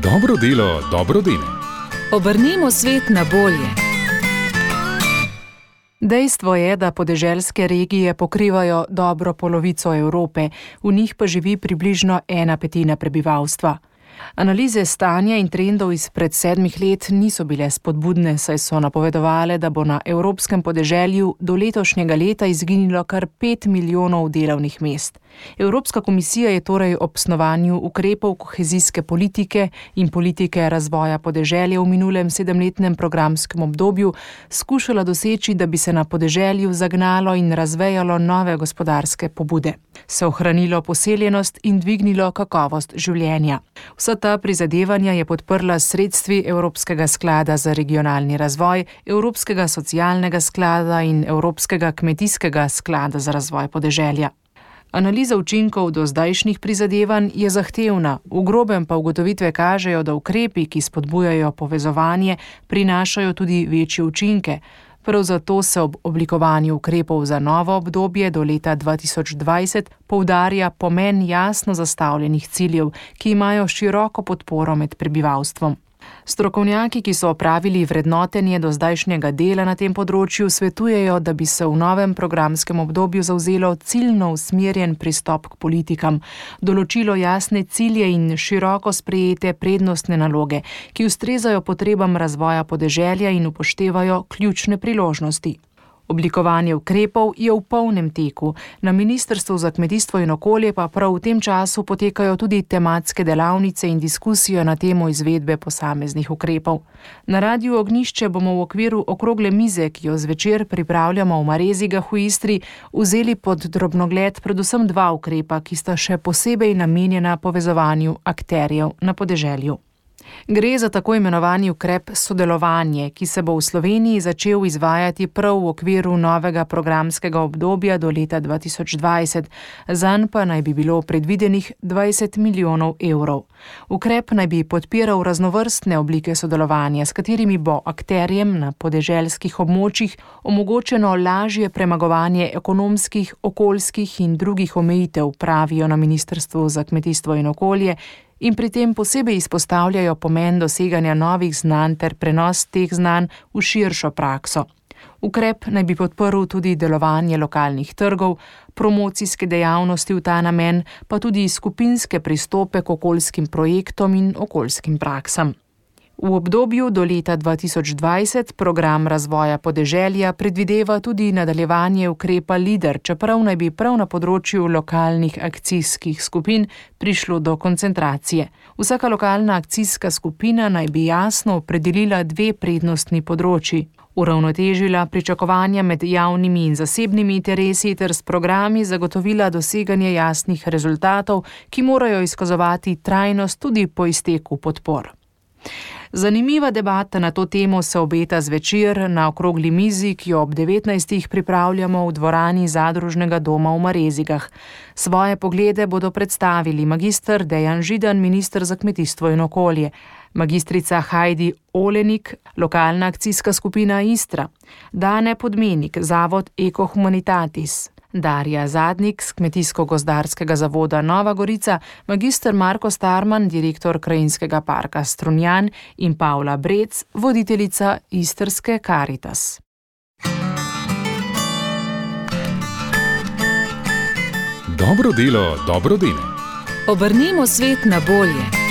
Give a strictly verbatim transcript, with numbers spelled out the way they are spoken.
Dobro delo, dobro dene. Obrnimo svet na bolje. Dejstvo je, da podeželske regije pokrivajo dobro polovico Evrope, v njih pa živi približno ena petina prebivalstva. Analize stanja in trendov izpred sedmih let niso bile spodbudne, saj so napovedovale, da bo na evropskem podeželju do letošnjega leta izginilo kar pet milijonov delovnih mest. Evropska komisija je torej ob snovanju ukrepov kohezijske politike in politike razvoja podeželja v minulem sedemletnem programskem obdobju skušala doseči, da bi se na podeželju zagnalo in razvejalo nove gospodarske pobude, se ohranilo poseljenost in dvignilo kakovost življenja. Vsa ta prizadevanja je podprla s sredstvi Evropskega sklada za regionalni razvoj, Evropskega socialnega sklada in Evropskega kmetijskega sklada za razvoj podeželja. Analiza učinkov do zdajšnjih prizadevanj je zahtevna, v grobem pa ugotovitve kažejo, da ukrepi, ki spodbujajo povezovanje, prinašajo tudi večje učinke. Prav zato se ob oblikovanju ukrepov za novo obdobje do leta dva tisoč dvajset poudarja pomen jasno zastavljenih ciljev, ki imajo široko podporo med prebivalstvom. Strokovnjaki, ki so opravili vrednotenje do zdajšnjega dela na tem področju, svetujejo, da bi se v novem programskem obdobju zavzelo ciljno usmerjen pristop k politikam, določilo jasne cilje in široko sprejete prednostne naloge, ki ustrezajo potrebam razvoja podeželja in upoštevajo ključne priložnosti. Oblikovanje ukrepov je v polnem teku, na Ministrstvu za kmetijstvo in okolje pa prav v tem času potekajo tudi tematske delavnice in diskusijo na temo izvedbe posameznih ukrepov. Na Radiu Ognjišče bomo v okviru okrogle mize, ki jo zvečer pripravljamo v Marezigah v Istri, vzeli pod drobnogled predvsem dva ukrepa, ki sta še posebej namenjena povezovanju akterjev na podeželju. Gre za tako imenovani ukrep sodelovanje, ki se bo v Sloveniji začel izvajati prav v okviru novega programskega obdobja do leta dva tisoč dvajset, zanj pa naj bi bilo predvidenih dvajset milijonov evrov. Ukrep naj bi podpiral raznovrstne oblike sodelovanja, s katerimi bo akterjem na podeželskih območjih omogočeno lažje premagovanje ekonomskih, okoljskih in drugih omejitev, pravijo na Ministrstvu za kmetijstvo in okolje, in pri tem posebej izpostavljajo pomen doseganja novih znanj ter prenos teh znanj v širšo prakso. Ukrep naj bi podprl tudi delovanje lokalnih trgov, promocijske dejavnosti v ta namen, pa tudi skupinske pristope k okoljskim projektom in okoljskim praksam. V obdobju do leta dva tisoč dvajset program razvoja podeželja predvideva tudi nadaljevanje ukrepa LEADER, čeprav naj bi prav na področju lokalnih akcijskih skupin prišlo do koncentracije. Vsaka lokalna akcijska skupina naj bi jasno opredelila dve prednostni področji, uravnotežila pričakovanja med javnimi in zasebnimi interesi ter s programi zagotovila doseganje jasnih rezultatov, ki morajo izkazovati trajnost tudi po izteku podpor. Zanimiva debata na to temo se obeta zvečer na okrogli mizi, ki jo ob devetnajstih pripravljamo v dvorani Zadružnega doma v Marezigah. Svoje poglede bodo predstavili magister Dejan Židan, minister za kmetijstvo in okolje, magistrica Heidi Olenik, lokalna akcijska skupina Istra, Dane Podmenik, zavod Eko Humanitatis, Darja Zadnik z Kmetijsko-gozdarskega zavoda Nova Gorica, magister Marko Starman, direktor Krajinskega parka Strunjan in Pavla Brec, voditeljica Istrske Karitas. Dobro delo, dobro dene. Obrnimo svet na bolje.